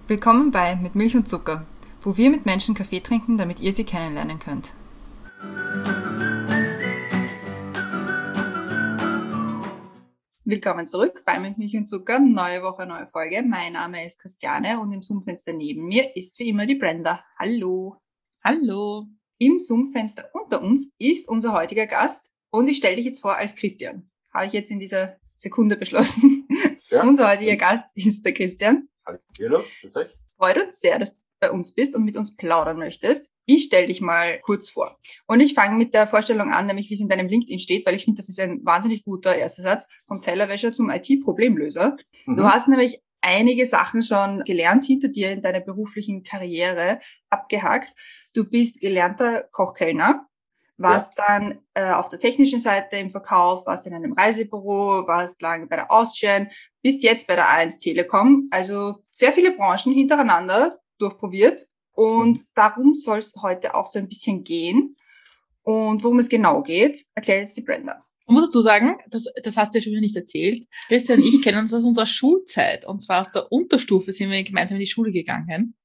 Willkommen bei Mit Milch und Zucker, wo wir mit Menschen Kaffee trinken, damit ihr sie kennenlernen könnt. Willkommen zurück bei Mit Milch und Zucker, neue Woche, neue Folge. Mein Name ist Christiane und im Zoom-Fenster neben mir ist wie immer die Brenda. Hallo. Hallo. Im Zoom-Fenster unter uns ist unser heutiger Gast und ich stelle dich jetzt vor als Christian. Habe ich jetzt in dieser Sekunde beschlossen. Ja. Unser heutiger Gast ist der Christian. Hallo, grüß euch. Freut uns sehr, dass du bei uns bist und mit uns plaudern möchtest. Ich stelle dich mal kurz vor. Und ich fange mit der Vorstellung an, nämlich wie es in deinem LinkedIn steht, weil ich finde, das ist ein wahnsinnig guter erster Satz. Vom Tellerwäscher zum IT-Problemlöser. Du hast nämlich einige Sachen schon gelernt hinter dir in deiner beruflichen Karriere abgehakt. Du bist gelernter Kochkellner. Warst dann auf der technischen Seite im Verkauf, warst in einem Reisebüro, warst lange bei der Austrian, bist jetzt bei der A1 Telekom. Also sehr viele Branchen hintereinander durchprobiert. Und darum soll es heute auch so ein bisschen gehen. Und worum es genau geht, erklärt jetzt die Brenda. Man muss dazu sagen, das hast du ja schon wieder nicht erzählt. Christian und ich kennen uns aus unserer Schulzeit. Und zwar aus der Unterstufe sind wir gemeinsam in die Schule gegangen.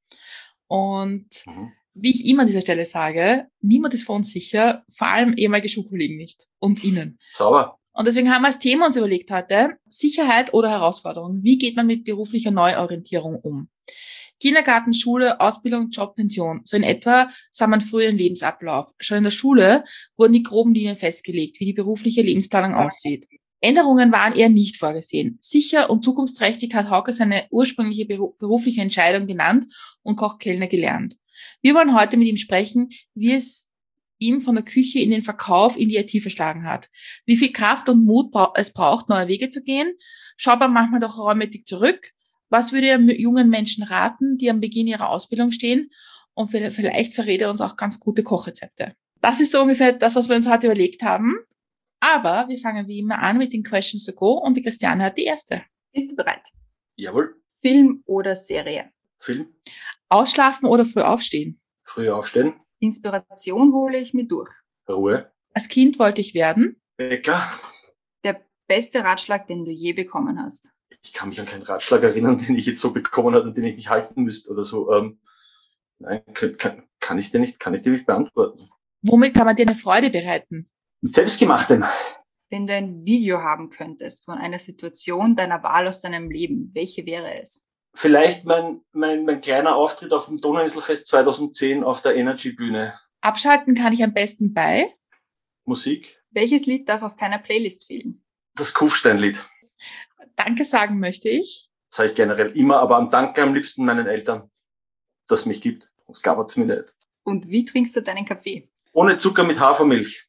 Und wie ich immer an dieser Stelle sage, niemand ist vor uns sicher, vor allem ehemalige Schulkollegen nicht. Und Ihnen. Sauber. Und deswegen haben wir als Thema uns überlegt heute, Sicherheit oder Herausforderung. Wie geht man mit beruflicher Neuorientierung um? Kindergarten, Schule, Ausbildung, Job, Pension. So in etwa sah man früher den Lebensablauf. Schon in der Schule wurden die groben Linien festgelegt, wie die berufliche Lebensplanung aussieht. Änderungen waren eher nicht vorgesehen. Sicher und zukunftsträchtig hat Hauke seine ursprüngliche berufliche Entscheidung genannt und Koch-Kellner gelernt. Wir wollen heute mit ihm sprechen, wie es ihm von der Küche in den Verkauf in die IT verschlagen hat. Wie viel Kraft und Mut es braucht, neue Wege zu gehen. Schaut man manchmal doch reumütig zurück. Was würde er jungen Menschen raten, die am Beginn ihrer Ausbildung stehen? Und vielleicht verrät er uns auch ganz gute Kochrezepte. Das ist so ungefähr das, was wir uns heute überlegt haben. Aber wir fangen wie immer an mit den Questions to go und die Christiane hat die erste. Bist du bereit? Jawohl. Film oder Serie? Film. Ausschlafen oder früh aufstehen? Früh aufstehen. Inspiration hole ich mir durch. Ruhe. Als Kind wollte ich werden? Bäcker. Der beste Ratschlag, den du je bekommen hast? Ich kann mich an keinen Ratschlag erinnern, den ich jetzt so bekommen habe und den ich nicht halten müsste oder so. Nein, kann ich dir nicht beantworten. Womit kann man dir eine Freude bereiten? Mit Selbstgemachtem. Wenn du ein Video haben könntest von einer Situation deiner Wahl aus deinem Leben, welche wäre es? Vielleicht mein kleiner Auftritt auf dem Donauinselfest 2010 auf der Energy-Bühne. Abschalten kann ich am besten bei? Musik. Welches Lied darf auf keiner Playlist fehlen? Das Kufstein-Lied. Danke sagen möchte ich. Sage ich generell immer, aber am Danke am liebsten meinen Eltern, dass es mich gibt. Sonst gab es mir nicht. Und wie trinkst du deinen Kaffee? Ohne Zucker mit Hafermilch.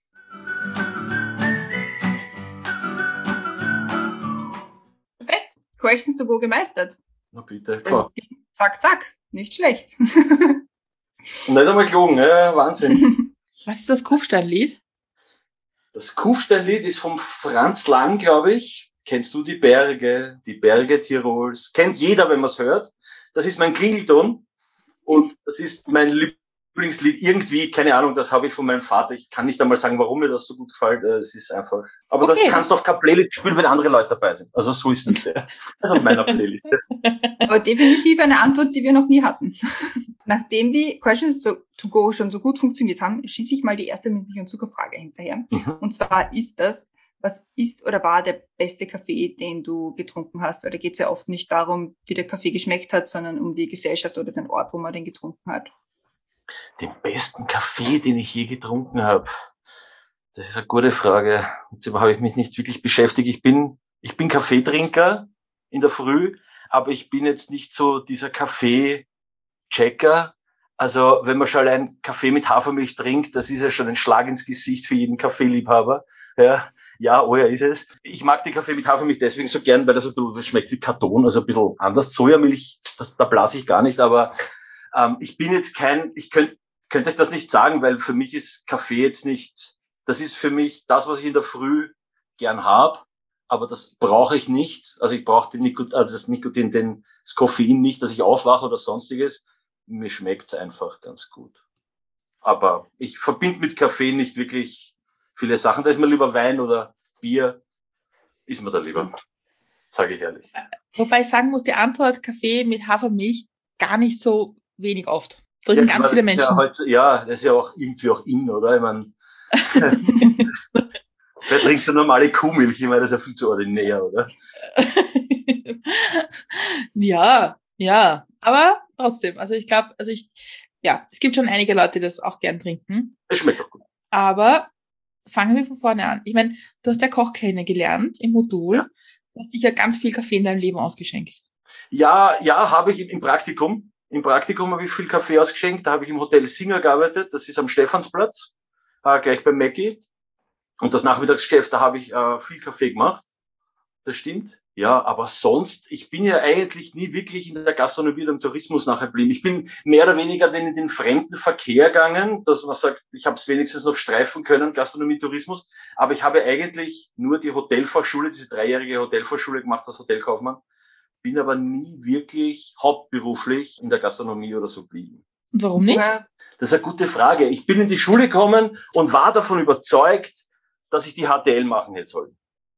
Perfekt. Questions to go gemeistert. Na bitte, klar. Also, zack, zack. Nicht schlecht. Und nicht einmal gelogen, ja, Wahnsinn. Was ist das Kufsteinlied? Das Kufsteinlied ist vom Franz Lang, glaube ich. Kennst du die Berge Tirols? Kennt jeder, wenn man es hört. Das ist mein Klingelton und das ist mein Lieblingslied. Irgendwie, keine Ahnung, das habe ich von meinem Vater. Ich kann nicht einmal sagen, warum mir das so gut gefällt. Es ist einfach. Aber okay. Das kannst du auf keiner Playlist spielen, wenn andere Leute dabei sind. Also so ist es auf meiner Playlist. Aber definitiv eine Antwort, die wir noch nie hatten. Nachdem die Questions to go schon so gut funktioniert haben, schieße ich mal die erste Mit Milch und Zuckerfrage hinterher. Und zwar was ist oder war der beste Kaffee, den du getrunken hast? Weil da geht es ja oft nicht darum, wie der Kaffee geschmeckt hat, sondern um die Gesellschaft oder den Ort, wo man den getrunken hat. Den besten Kaffee, den ich je getrunken habe? Das ist eine gute Frage. Mit dem habe ich mich nicht wirklich beschäftigt. Ich bin Kaffeetrinker in der Früh, aber ich bin jetzt nicht so dieser Kaffee-Checker. Also wenn man schon allein Kaffee mit Hafermilch trinkt, das ist ja schon ein Schlag ins Gesicht für jeden Kaffeeliebhaber. Ja, ist es. Ich mag den Kaffee mit Hafermilch deswegen so gern, weil das schmeckt wie Karton, also ein bisschen anders. Sojamilch, da blase ich gar nicht, aber ich bin jetzt ich könnte euch das nicht sagen, weil für mich ist Kaffee jetzt nicht, das ist für mich das, was ich in der Früh gern habe, aber das brauche ich nicht. Also ich brauche das Koffein nicht, dass ich aufwache oder sonstiges. Mir schmeckt's einfach ganz gut. Aber ich verbinde mit Kaffee nicht wirklich viele Sachen. Da ist mir lieber Wein oder Bier, ist mir da lieber, sage ich ehrlich. Wobei ich sagen muss, die Antwort Kaffee mit Hafermilch gar nicht so wenig oft. Trinken ganz viele Menschen. Das ist ja auch irgendwie auch in, oder? Ich meine, wer trinkt so normale Kuhmilch? Ich meine, das ist ja viel zu ordinär, oder? Ja. Aber trotzdem, also ich glaube, es gibt schon einige Leute, die das auch gern trinken. Es schmeckt auch gut. Aber fangen wir von vorne an. Ich meine, du hast ja Koch kennengelernt im Modul. Ja. Du hast sicher ganz viel Kaffee in deinem Leben ausgeschenkt. Ja, habe ich im Praktikum. Im Praktikum habe ich viel Kaffee ausgeschenkt. Da habe ich im Hotel Singer gearbeitet. Das ist am Stephansplatz, gleich bei Mackie. Und das Nachmittagsgeschäft, da habe ich viel Kaffee gemacht. Das stimmt. Ja, aber sonst, ich bin ja eigentlich nie wirklich in der Gastronomie oder im Tourismus nachher geblieben. Ich bin mehr oder weniger in den fremden Verkehr gegangen, dass man sagt, ich habe es wenigstens noch streifen können, Gastronomie, Tourismus. Aber ich habe eigentlich nur die Hotelfachschule, diese 3-jährige Hotelfachschule gemacht als Hotelkaufmann. Bin aber nie wirklich hauptberuflich in der Gastronomie oder so geblieben. Und warum nicht? Das ist eine gute Frage. Ich bin in die Schule gekommen und war davon überzeugt, dass ich die HTL machen hätte sollen.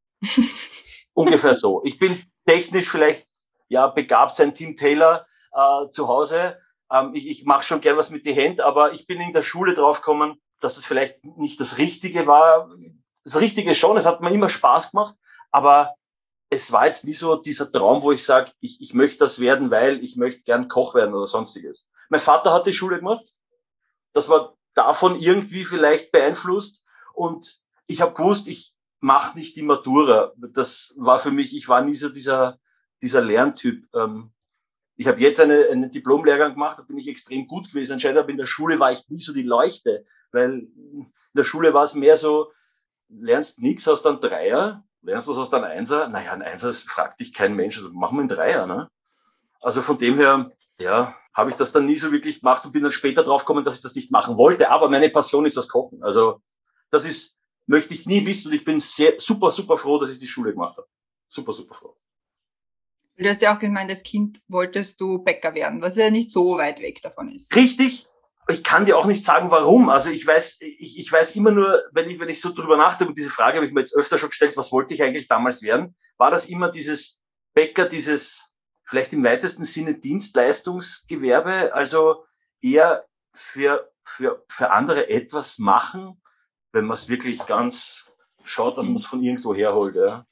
Ungefähr so. Ich bin technisch vielleicht begabt sein Tim Taylor zu Hause. Ich mache schon gern was mit den Händen, aber ich bin in der Schule draufgekommen, dass es vielleicht nicht das Richtige war. Das Richtige schon, es hat mir immer Spaß gemacht, aber es war jetzt nie so dieser Traum, wo ich sage, ich möchte das werden, weil ich möchte gern Koch werden oder sonstiges. Mein Vater hat die Schule gemacht. Das war davon irgendwie vielleicht beeinflusst und ich habe gewusst, ich mache nicht die Matura. Das war für mich, ich war nie so dieser Lerntyp. Ich habe jetzt einen Diplomlehrgang gemacht, da bin ich extrem gut gewesen anscheinend, aber in der Schule war ich nie so die Leuchte, weil in der Schule war es mehr so, lernst nichts, hast dann Dreier, lernst was aus dann Einser. Naja, ein Einser fragt dich kein Mensch, also machen wir einen Dreier, ne? Also von dem her, habe ich das dann nie so wirklich gemacht und bin dann später draufgekommen, dass ich das nicht machen wollte, aber meine Passion ist das Kochen. Also das möchte ich nie wissen und ich bin super, super froh, dass ich die Schule gemacht habe. Super, super froh. Du hast ja auch gemeint, als Kind wolltest du Bäcker werden, was ja nicht so weit weg davon ist. Richtig. Ich kann dir auch nicht sagen, warum. Also ich weiß immer nur, wenn ich so drüber nachdenke, diese Frage habe ich mir jetzt öfter schon gestellt, was wollte ich eigentlich damals werden? War das immer dieses Bäcker, dieses vielleicht im weitesten Sinne Dienstleistungsgewerbe, also eher für andere etwas machen, wenn man es wirklich ganz schaut, dass man es von irgendwo herholt, ja.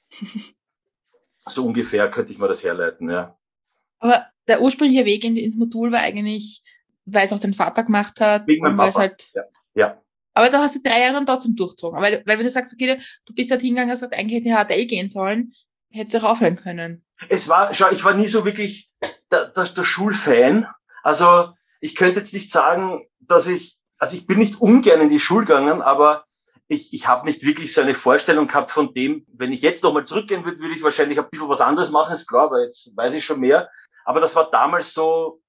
So ungefähr könnte ich mir das herleiten, ja. Aber der ursprüngliche Weg ins Modul war eigentlich, weil es auch dein Vater gemacht hat. Wegen meinem Papa, halt, ja. Aber da hast du 3 Jahre dann trotzdem durchgezogen. Weil wenn du sagst, okay, du bist halt hingegangen und sagst, eigentlich hätte HTL gehen sollen, hättest du auch aufhören können. Ich war nie so wirklich der Schulfan. Also ich könnte jetzt nicht sagen, ich bin nicht ungern in die Schule gegangen, aber ich habe nicht wirklich so eine Vorstellung gehabt von dem, wenn ich jetzt nochmal zurückgehen würde, würde ich wahrscheinlich ein bisschen was anderes machen, ist klar, weil jetzt weiß ich schon mehr. Aber das war damals so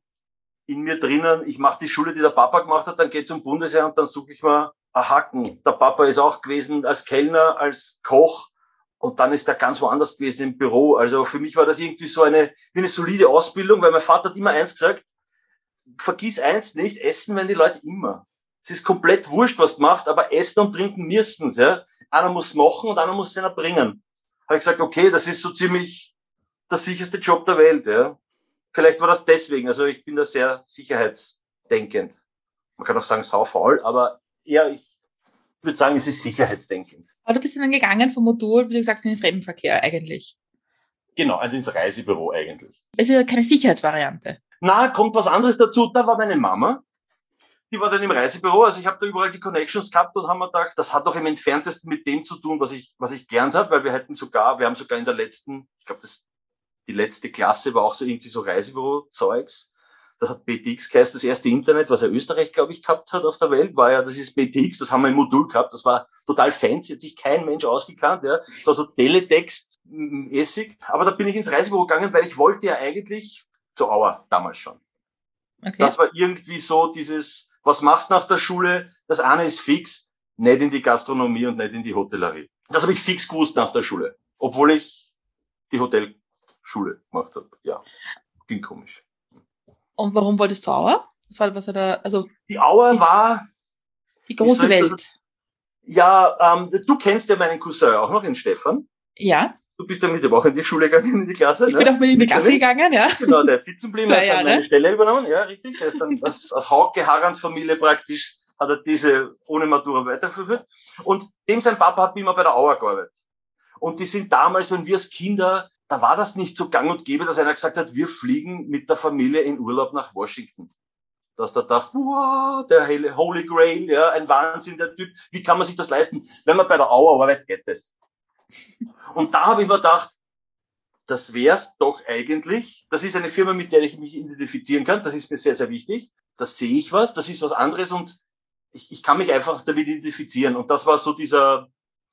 in mir drinnen, ich mache die Schule, die der Papa gemacht hat, dann geht's zum Bundesheer und dann suche ich mir einen Haken. Der Papa ist auch gewesen als Kellner, als Koch und dann ist er ganz woanders gewesen im Büro. Also für mich war das irgendwie so wie eine solide Ausbildung, weil mein Vater hat immer eins gesagt, vergiss eins nicht, essen werden die Leute immer. Es ist komplett wurscht, was du machst, aber essen und trinken müssen's, ja. Einer muss machen und einer muss es bringen. Habe ich gesagt, okay, das ist so ziemlich der sicherste Job der Welt, ja. Vielleicht war das deswegen, also ich bin da sehr sicherheitsdenkend. Man kann auch sagen saufaul, aber eher, ich würde sagen, es ist sicherheitsdenkend. Aber du bist dann gegangen vom Modul, wie du sagst, in den Fremdenverkehr eigentlich. Genau, also ins Reisebüro eigentlich. Es ist ja keine Sicherheitsvariante. Na, kommt was anderes dazu. Da war meine Mama, die war dann im Reisebüro, also ich habe da überall die Connections gehabt und haben mir gedacht, das hat doch im Entferntesten mit dem zu tun, was ich gelernt habe, weil wir haben sogar in der letzten, ich glaube, die letzte Klasse war auch so irgendwie so Reisebüro-Zeugs. Das hat BTX geheißen, das erste Internet, was ja Österreich, glaube ich, gehabt hat auf der Welt, das ist BTX, das haben wir im Modul gehabt, das war total fancy, hat sich kein Mensch ausgekannt, ja. Das war so Teletext-mäßig. Aber da bin ich ins Reisebüro gegangen, weil ich wollte ja eigentlich zur Auer damals schon. Okay. Das war irgendwie so dieses, was machst du nach der Schule? Das eine ist fix, nicht in die Gastronomie und nicht in die Hotellerie. Das habe ich fix gewusst nach der Schule, obwohl ich die Hotelschule gemacht habe. Ja, klingt komisch. Und warum wolltest du Auer? Die Auer war die große Welt. Du kennst ja meinen Cousin auch noch, den Stefan. Ja. Du bist ja mit dem auch in die Schule gegangen, in die Klasse. Ich bin auch mit in die Klasse gegangen, ja. Genau, der ist sitzen geblieben, hat dann meine Stelle übernommen, ja, richtig. Der ist dann aus Hauke-Harrans-Familie praktisch, hat er diese ohne Matura weitergeführt. Und dem sein Papa hat immer bei der Auer gearbeitet. Und die sind damals, wenn wir als Kinder, da war das nicht so gang und gäbe, dass einer gesagt hat, wir fliegen mit der Familie in Urlaub nach Washington. Dass der dachte, wow, der Holy Grail, ja, ein Wahnsinn, der Typ, wie kann man sich das leisten? Wenn man bei der Auer arbeitet, geht das. Und da habe ich mir gedacht, das wär's doch eigentlich. Das ist eine Firma, mit der ich mich identifizieren kann. Das ist mir sehr, sehr wichtig. Da sehe ich was, das ist was anderes und ich kann mich einfach damit identifizieren. Und das war so dieser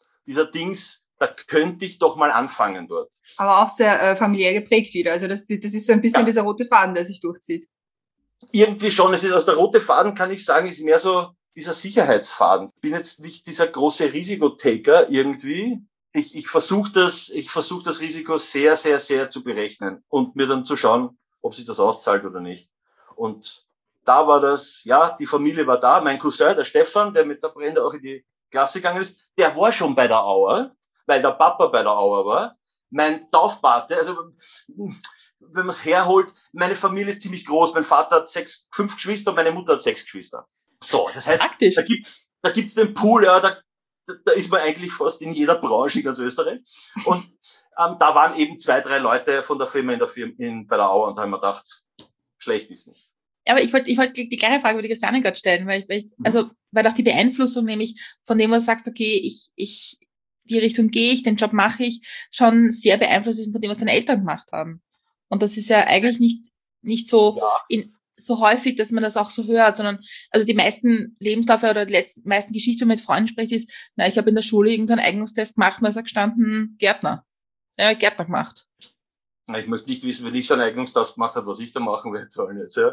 Dings, da könnte ich doch mal anfangen dort. Aber auch sehr familiär geprägt wieder. Also das ist so ein bisschen dieser rote Faden, der sich durchzieht. Irgendwie schon. Es ist aus der rote Faden, kann ich sagen, ist mehr so dieser Sicherheitsfaden. Ich bin jetzt nicht dieser große Risikotaker irgendwie. Ich versuche das Risiko sehr, sehr, sehr zu berechnen und mir dann zu schauen, ob sich das auszahlt oder nicht. Und da war das, ja, die Familie war da. Mein Cousin, der Stefan, der mit der Brenda auch in die Klasse gegangen ist, der war schon bei der Auer, weil der Papa bei der Auer war. Mein Taufpate, also wenn man es herholt, meine Familie ist ziemlich groß. Mein Vater hat 5 Geschwister und meine Mutter hat 6 Geschwister. So, das heißt, praktisch. Da gibt's den Pool, ja, da ist man eigentlich fast in jeder Branche in ganz Österreich. Und da waren eben 2, 3 Leute von der Firma bei der Auer und da haben wir gedacht, schlecht ist nicht. Aber ich wollte die gleiche Frage über die Christiane gerade stellen, weil auch die Beeinflussung nämlich von dem, was du sagst, okay, die Richtung gehe ich, den Job mache ich, schon sehr beeinflusst ist von dem, was deine Eltern gemacht haben. Und das ist ja eigentlich nicht so so häufig, dass man das auch so hört, sondern also die meisten Lebensläufe oder die meisten Geschichten, wenn man mit Freunden spricht, ist, ich habe in der Schule irgendeinen Eignungstest gemacht und da ist er gestanden, Gärtner. Ja, Gärtner gemacht. Ich möchte nicht wissen, wenn ich so einen Eignungstest gemacht habe, was ich da machen werde sollen jetzt, ja.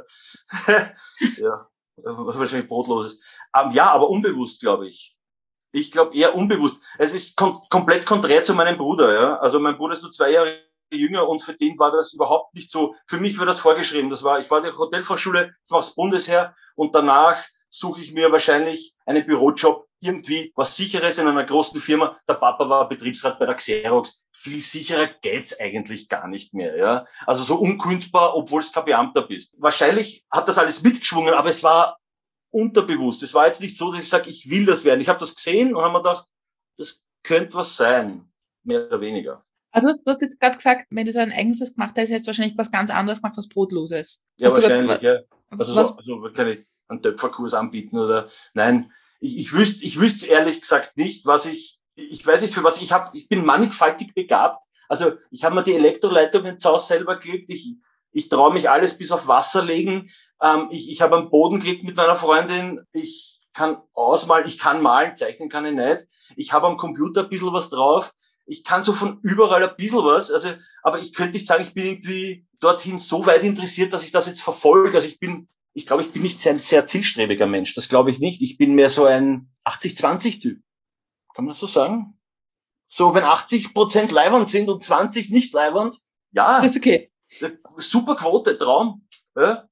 Ja, was wahrscheinlich brotlos ist. Ja, aber unbewusst, glaube ich. Ich glaube eher unbewusst. Es ist komplett konträr zu meinem Bruder, ja. Also mein Bruder ist nur 2 Jahre jünger und für den war das überhaupt nicht so. Für mich war das vorgeschrieben. Ich war in der Hotelfachschule, ich mache das Bundesheer und danach suche ich mir wahrscheinlich einen Bürojob, irgendwie was Sicheres in einer großen Firma. Der Papa war Betriebsrat bei der Xerox. Viel sicherer geht's eigentlich gar nicht mehr, ja. Also so unkündbar, obwohl es kein Beamter bist. Wahrscheinlich hat das alles mitgeschwungen, aber es war unterbewusst. Es war jetzt nicht so, dass ich sage, ich will das werden. Ich habe das gesehen und habe mir gedacht, das könnte was sein, mehr oder weniger. Also du hast jetzt gerade gesagt, wenn du so ein Eignungstest gemacht hättest, hättest du wahrscheinlich was ganz anderes gemacht, was Brotloses. Ja, wahrscheinlich, ja. Also kann ich einen Töpferkurs anbieten oder, nein. Ich wüsste ehrlich gesagt nicht, ich weiß nicht für was, ich bin mannigfaltig begabt. Also, ich habe mir die Elektroleitungen zu Hause selber gelegt, ich traue mich alles bis auf Wasser legen, ich habe am Boden gelegt mit meiner Freundin, ich kann ausmalen, ich kann malen, zeichnen kann ich nicht, ich habe am Computer ein bisschen was drauf, ich kann so von überall ein bisschen was, also, aber ich könnte nicht sagen, ich bin irgendwie dorthin so weit interessiert, dass ich das jetzt verfolge. Also ich glaube, ich bin nicht ein sehr zielstrebiger Mensch. Das glaube ich nicht. Ich bin mehr so ein 80-20-Typ. Kann man das so sagen? So, wenn 80% leiwand sind und 20 nicht leiwand, ja. Das ist okay. Super Quote, Traum. Ja.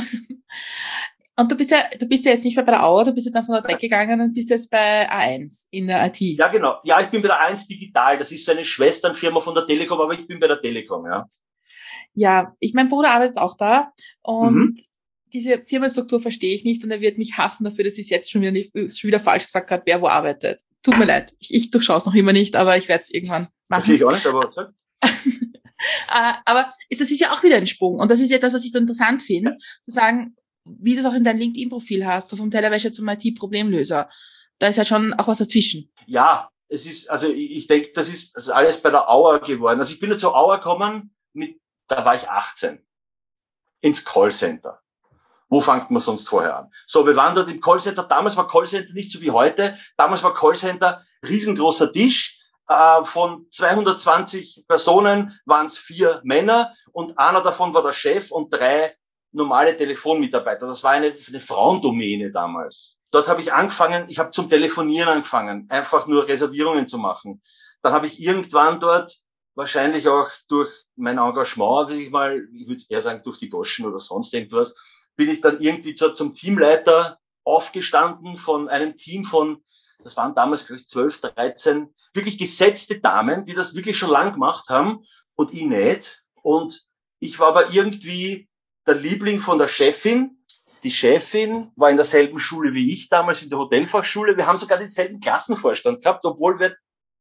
Und du bist ja jetzt nicht mehr bei der Auer, du bist ja dann von dort weggegangen und bist jetzt bei A1 in der IT. Ja, genau. Ja, ich bin bei der A1 Digital. Das ist so eine Schwesternfirma von der Telekom, aber ich bin bei der Telekom, ja. Ja, mein Bruder arbeitet auch da und diese Firmenstruktur verstehe ich nicht und er wird mich hassen dafür, dass ich jetzt schon wieder falsch gesagt habe, wer wo arbeitet. Tut mir leid. Ich durchschaue es noch immer nicht, aber ich werde es irgendwann machen. Verstehe ich auch nicht, aber aber das ist ja auch wieder ein Sprung und das ist ja das, was ich so interessant finde, zu sagen, wie du es auch in deinem LinkedIn-Profil hast, so vom Tellerwäscher zum IT-Problemlöser. Da ist halt schon auch was dazwischen. Ja, es ist, also ich denke, das ist alles bei der Auer geworden. Also ich bin zur Auer gekommen, da war ich 18. Ins Callcenter. Wo fängt man sonst vorher an? So, wir waren dort im Callcenter. Damals war Callcenter nicht so wie heute. Damals war Callcenter riesengroßer Tisch. Von 220 Personen waren es 4 Männer und einer davon war der Chef und 3 normale Telefonmitarbeiter. Das war eine Frauendomäne damals. Dort habe ich angefangen, ich habe zum Telefonieren angefangen, einfach nur Reservierungen zu machen. Dann habe ich irgendwann dort, wahrscheinlich auch durch mein Engagement, ich würde eher sagen durch die Goschen oder sonst irgendwas, bin ich dann irgendwie zum Teamleiter aufgestanden von einem Team von Das waren damals vielleicht 12, 13 wirklich gesetzte Damen, die das wirklich schon lang gemacht haben und ich nicht. Und ich war aber irgendwie der Liebling von der Chefin. Die Chefin war in derselben Schule wie ich damals, in der Hotelfachschule. Wir haben sogar denselben Klassenvorstand gehabt, obwohl wir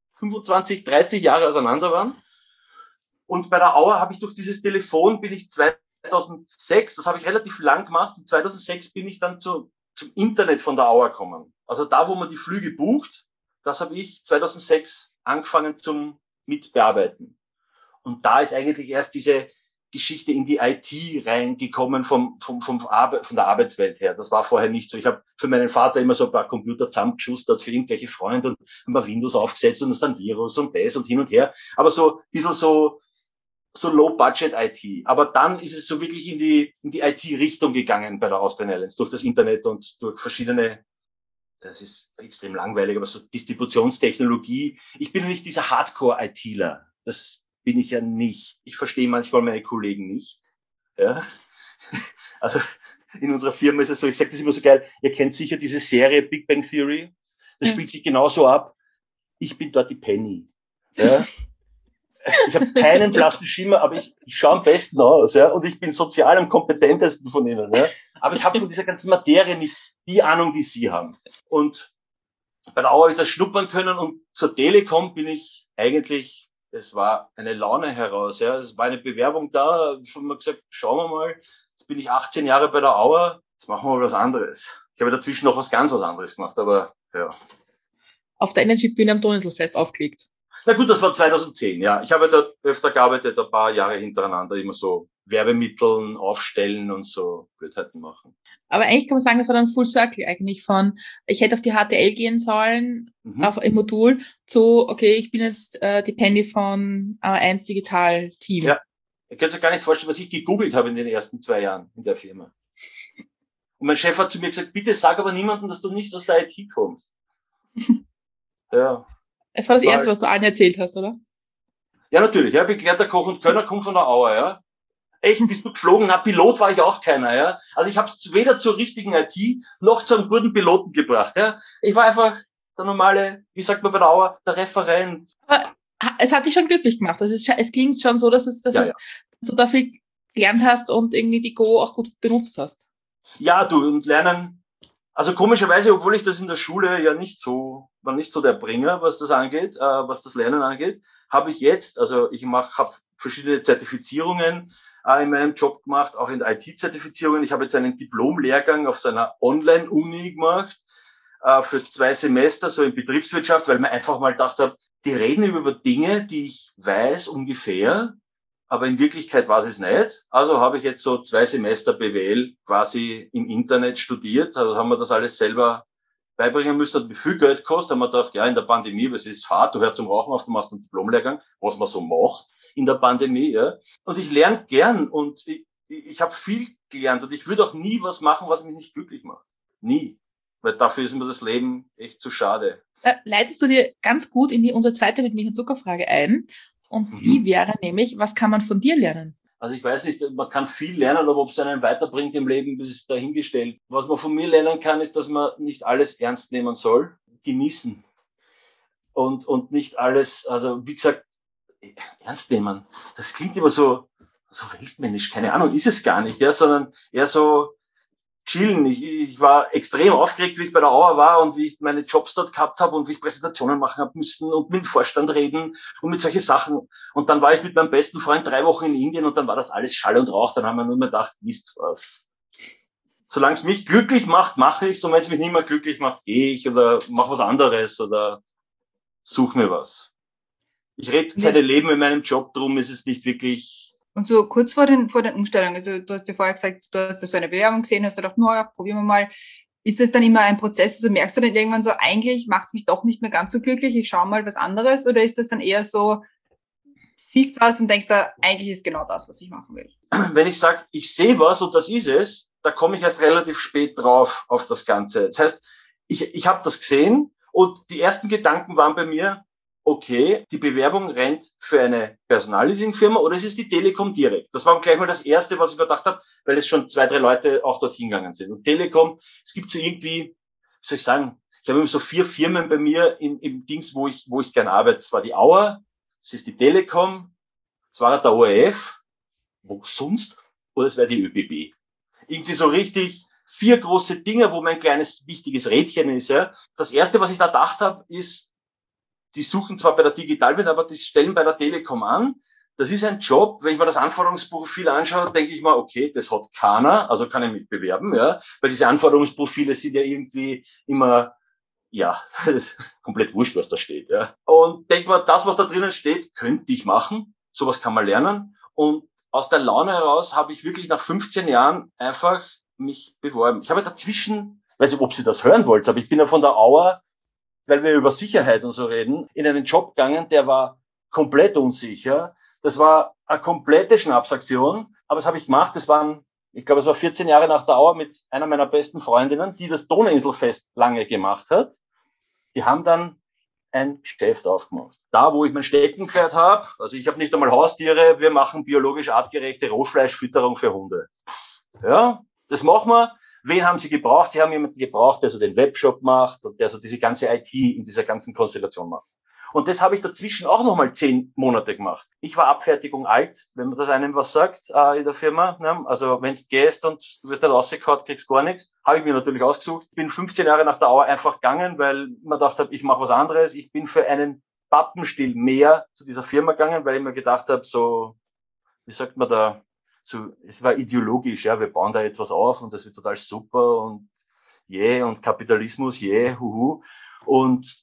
25, 30 Jahre auseinander waren. Und bei der Auer habe ich durch dieses Telefon, bin ich 2006, das habe ich relativ lang gemacht, und 2006 bin ich dann zum Internet von der Auer gekommen. Also da, wo man die Flüge bucht, das habe ich 2006 angefangen zum Mitbearbeiten. Und da ist eigentlich erst diese Geschichte in die IT reingekommen von der Arbeitswelt her. Das war vorher nicht so. Ich habe für meinen Vater immer so ein paar Computer zusammengeschustert für irgendwelche Freunde und ein paar Windows aufgesetzt und dann Virus und das und hin und her. Aber so ein bisschen so Low-Budget-IT. Aber dann ist es so wirklich in die IT-Richtung gegangen bei der Austrian Airlines, durch das Internet und durch verschiedene, das ist extrem langweilig, aber so Distributionstechnologie. Ich bin nicht dieser Hardcore-ITler. Das bin ich ja nicht. Ich verstehe manchmal meine Kollegen nicht. Ja. Also in unserer Firma ist es so, ich sage das immer so geil, ihr kennt sicher diese Serie Big Bang Theory. Das spielt sich genauso ab. Ich bin dort die Penny. Ja. Ich habe keinen blassen Schimmer, aber ich schaue am besten aus, ja, und ich bin sozial am kompetentesten von ihnen, ja. Aber ich habe von dieser ganzen Materie nicht die Ahnung, die sie haben. Und bei der Auer habe ich das schnuppern können und zur Telekom bin ich eigentlich, es war eine Laune heraus, ja. Es war eine Bewerbung da, ich habe mir gesagt, schauen wir mal, jetzt bin ich 18 Jahre bei der Auer, jetzt machen wir mal was anderes. Ich habe dazwischen noch was anderes gemacht, aber ja. Auf der Energy-Bühne am Donauinselfest aufgelegt. Na gut, das war 2010, ja. Ich habe dort öfter gearbeitet, ein paar Jahre hintereinander, immer so Werbemitteln aufstellen und so Blödheiten machen. Aber eigentlich kann man sagen, das war dann Full Circle eigentlich von, ich hätte auf die HTL gehen sollen, im Modul, zu, okay, ich bin jetzt die Penny von A1 Digital Team. Ja, ihr könnt euch gar nicht vorstellen, was ich gegoogelt habe in den ersten 2 Jahren in der Firma. Und mein Chef hat zu mir gesagt, bitte sag aber niemandem, dass du nicht aus der IT kommst. Ja. Es war das Erste, was du allen erzählt hast, oder? Ja, natürlich. Ja, beklärter Koch und Kölner kommt von der Auer, ja. Echt, bist du geflogen? Na, Pilot war ich auch keiner, ja. Also ich habe es weder zur richtigen IT noch zu einem guten Piloten gebracht, ja. Ich war einfach der normale, wie sagt man bei der Auer, der Referent. Aber es hat dich schon glücklich gemacht. Es klingt schon so, dass du da viel gelernt hast und irgendwie die Go auch gut benutzt hast. Ja, du, und lernen. Also komischerweise, obwohl ich das in der Schule ja war nicht so der Bringer, was das angeht, was das Lernen angeht, habe ich jetzt, also ich habe verschiedene Zertifizierungen in meinem Job gemacht, auch in IT-Zertifizierungen. Ich habe jetzt einen Diplomlehrgang auf seiner Online-Uni gemacht, für 2 Semester, so in Betriebswirtschaft, weil mir einfach mal gedacht habe, die reden über Dinge, die ich weiß ungefähr, aber in Wirklichkeit weiß ich es nicht. Also habe ich jetzt so 2 Semester BWL quasi im Internet studiert. Also haben wir das alles selber beibringen müssen. Hat mir viel Geld gekostet. Haben wir gedacht, ja, in der Pandemie, was ist Fahrt? Du hörst zum Rauchen auf, du machst einen Diplomlehrgang, was man so macht in der Pandemie. Ja. Und ich lerne gern und ich habe viel gelernt. Und ich würde auch nie was machen, was mich nicht glücklich macht. Nie. Weil dafür ist mir das Leben echt zu schade. Leitest du dir ganz gut in unsere zweite mit Milch und Zuckerfrage ein? Und die wäre nämlich, was kann man von dir lernen? Also ich weiß nicht, man kann viel lernen, aber ob es einen weiterbringt im Leben, das ist dahingestellt. Was man von mir lernen kann, ist, dass man nicht alles ernst nehmen soll, genießen. Und nicht alles, also wie gesagt, ernst nehmen. Das klingt immer so weltmännisch, keine Ahnung, ist es gar nicht, ja, sondern eher so chillen. Ich war extrem aufgeregt, wie ich bei der Auer war und wie ich meine Jobs dort gehabt habe und wie ich Präsentationen machen habe müssen und mit dem Vorstand reden und mit solchen Sachen. Und dann war ich mit meinem besten Freund 3 Wochen in Indien und dann war das alles Schall und Rauch. Dann haben wir nur mehr gedacht, wisst was. Solange es mich glücklich macht, mache ich es. Und wenn es mich nicht mehr glücklich macht, gehe ich oder mache was anderes oder suche mir was. Ich rede keine Leben in meinem Job, drum ist es nicht wirklich. Und so kurz vor den Umstellungen, also du hast ja vorher gesagt, du hast da so eine Bewerbung gesehen, hast gedacht, naja, probieren wir mal. Ist das dann immer ein Prozess, also merkst du dann irgendwann so, eigentlich macht's mich doch nicht mehr ganz so glücklich, ich schaue mal was anderes, oder ist das dann eher so, siehst was und denkst da, eigentlich ist genau das, was ich machen will? Wenn ich sage, ich sehe was und das ist es, da komme ich erst relativ spät drauf auf das Ganze. Das heißt, ich habe das gesehen und die ersten Gedanken waren bei mir, okay, die Bewerbung rennt für eine Personalleasingfirma oder es ist die Telekom direkt. Das war gleich mal das Erste, was ich mir gedacht habe, weil es schon 2, 3 Leute auch dorthin gegangen sind. Und Telekom, es gibt so irgendwie, wie soll ich sagen, Ich habe eben so 4 Firmen bei mir im Dings, wo ich gern arbeite. Das war die Auer, das ist die Telekom, das war der ORF, wo sonst, oder es wäre die ÖBB. Irgendwie so richtig 4 große Dinge, wo mein kleines, wichtiges Rädchen ist. Ja. Das Erste, was ich da gedacht habe, ist, die suchen zwar bei der Digitalwelt, aber die stellen bei der Telekom an. Das ist ein Job, wenn ich mir das Anforderungsprofil anschaue, denke ich mal, okay, das hat keiner, also kann ich mich bewerben, ja, weil diese Anforderungsprofile sind ja irgendwie immer, ja, das ist komplett wurscht, was da steht, ja. Und denke mal, das, was da drinnen steht, könnte ich machen. Sowas kann man lernen. Und aus der Laune heraus habe ich wirklich nach 15 Jahren einfach mich beworben. Ich habe dazwischen, weiß nicht, ob Sie das hören wollt, aber ich bin ja von der Auer, weil wir über Sicherheit und so reden, in einen Job gegangen, der war komplett unsicher. Das war eine komplette Schnapsaktion, aber das habe ich gemacht. Ich glaube, es war 14 Jahre nach der Auer mit einer meiner besten Freundinnen, die das Donauinselfest lange gemacht hat. Die haben dann ein Geschäft aufgemacht. Da, wo ich mein Steckenpferd habe, also ich habe nicht einmal Haustiere, wir machen biologisch artgerechte Rohfleischfütterung für Hunde. Ja, das machen wir. Wen haben Sie gebraucht? Sie haben jemanden gebraucht, der so den Webshop macht und der so diese ganze IT in dieser ganzen Konstellation macht. Und das habe ich dazwischen auch nochmal 10 Monate gemacht. Ich war Abfertigung alt, wenn man das einem was sagt in der Firma. Ne? Also wenn du gehst und du wirst nicht rausgehauen, kriegst gar nichts. Habe ich mir natürlich ausgesucht. Bin 15 Jahre nach der Auer einfach gegangen, weil man gedacht habe, ich mache was anderes. Ich bin für einen Pappenstiel mehr zu dieser Firma gegangen, weil ich mir gedacht habe, so, wie sagt man da, so, es war ideologisch, ja, wir bauen da jetzt was auf und das wird total super und und Kapitalismus, huhu. Und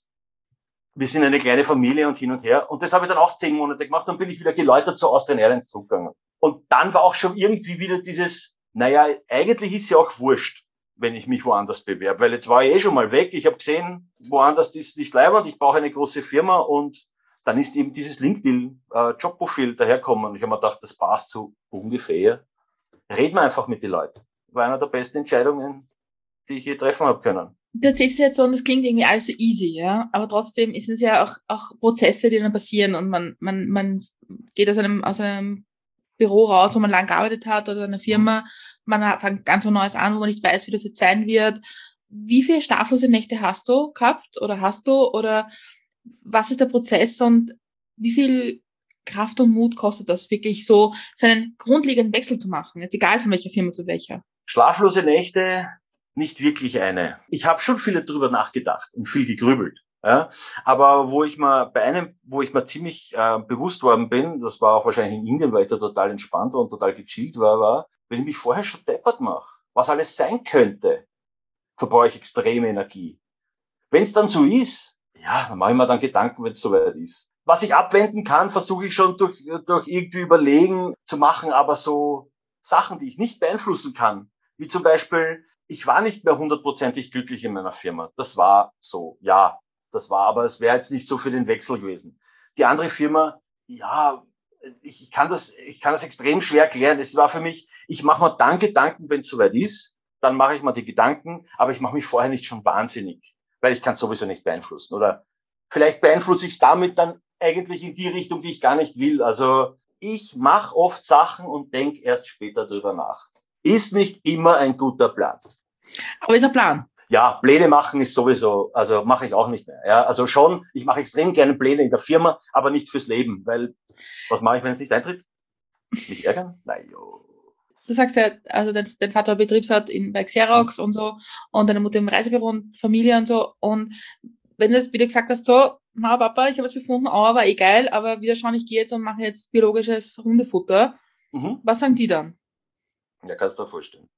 wir sind eine kleine Familie und hin und her. Und das habe ich dann auch 10 Monate gemacht und bin ich wieder geläutert zu Austrian Airlines zurückgegangen. Und dann war auch schon irgendwie wieder dieses, naja, eigentlich ist ja auch wurscht, wenn ich mich woanders bewerbe, weil jetzt war ich schon mal weg. Ich habe gesehen, woanders ist nicht leibend, ich brauche eine große Firma und dann ist eben dieses LinkedIn-Jobprofil daherkommen. Und ich habe mir gedacht, das passt so ungefähr. Reden wir einfach mit den Leuten. War einer der besten Entscheidungen, die ich je treffen habe können. Du erzählst es jetzt so und das klingt irgendwie alles so easy, ja. Aber trotzdem ist es ja auch Prozesse, die dann passieren und man geht aus einem Büro raus, wo man lang gearbeitet hat oder einer Firma. Man fängt ganz was Neues an, wo man nicht weiß, wie das jetzt sein wird. Wie viele schlaflose Nächte hast du gehabt oder hast du oder was ist der Prozess und wie viel Kraft und Mut kostet das wirklich so, seinen grundlegenden Wechsel zu machen? Jetzt egal von welcher Firma zu welcher. Schlaflose Nächte, nicht wirklich eine. Ich habe schon viele drüber nachgedacht und viel gegrübelt. Ja, aber wo ich mir ziemlich bewusst worden bin, das war auch wahrscheinlich in Indien, weil ich da total entspannt war und total gechillt war, wenn ich mich vorher schon deppert mache, was alles sein könnte, verbrauche ich extreme Energie. Wenn es dann so ist, ja, dann mache ich mir dann Gedanken, wenn es soweit ist. Was ich abwenden kann, versuche ich schon durch irgendwie Überlegen zu machen, aber so Sachen, die ich nicht beeinflussen kann, wie zum Beispiel, ich war nicht mehr 100%ig glücklich in meiner Firma. Das war so, ja, aber es wäre jetzt nicht so für den Wechsel gewesen. Die andere Firma, ja, ich kann das extrem schwer erklären. Es war für mich, ich mache mir dann Gedanken, wenn es soweit ist, dann mache ich mir die Gedanken, aber ich mache mich vorher nicht schon wahnsinnig, weil ich kann es sowieso nicht beeinflussen. Oder vielleicht beeinflusse ich es damit dann eigentlich in die Richtung, die ich gar nicht will. Also ich mache oft Sachen und denke erst später drüber nach. Ist nicht immer ein guter Plan. Aber ist ein Plan. Ja, Pläne machen ist sowieso, also mache ich auch nicht mehr. Ja, also schon, ich mache extrem gerne Pläne in der Firma, aber nicht fürs Leben, weil was mache ich, wenn es nicht eintritt? Mich ärgern? Nein, jo. Du sagst ja, also dein Vater war Betriebsrat bei Xerox und so und deine Mutter im Reisebüro und Familie und so und wenn du das wieder gesagt hast, so, Mama, Papa, ich habe was befunden, war eh geil, aber wieder schauen, ich gehe jetzt und mache jetzt biologisches Hundefutter. Was sagen die dann? Ja, kannst du dir vorstellen.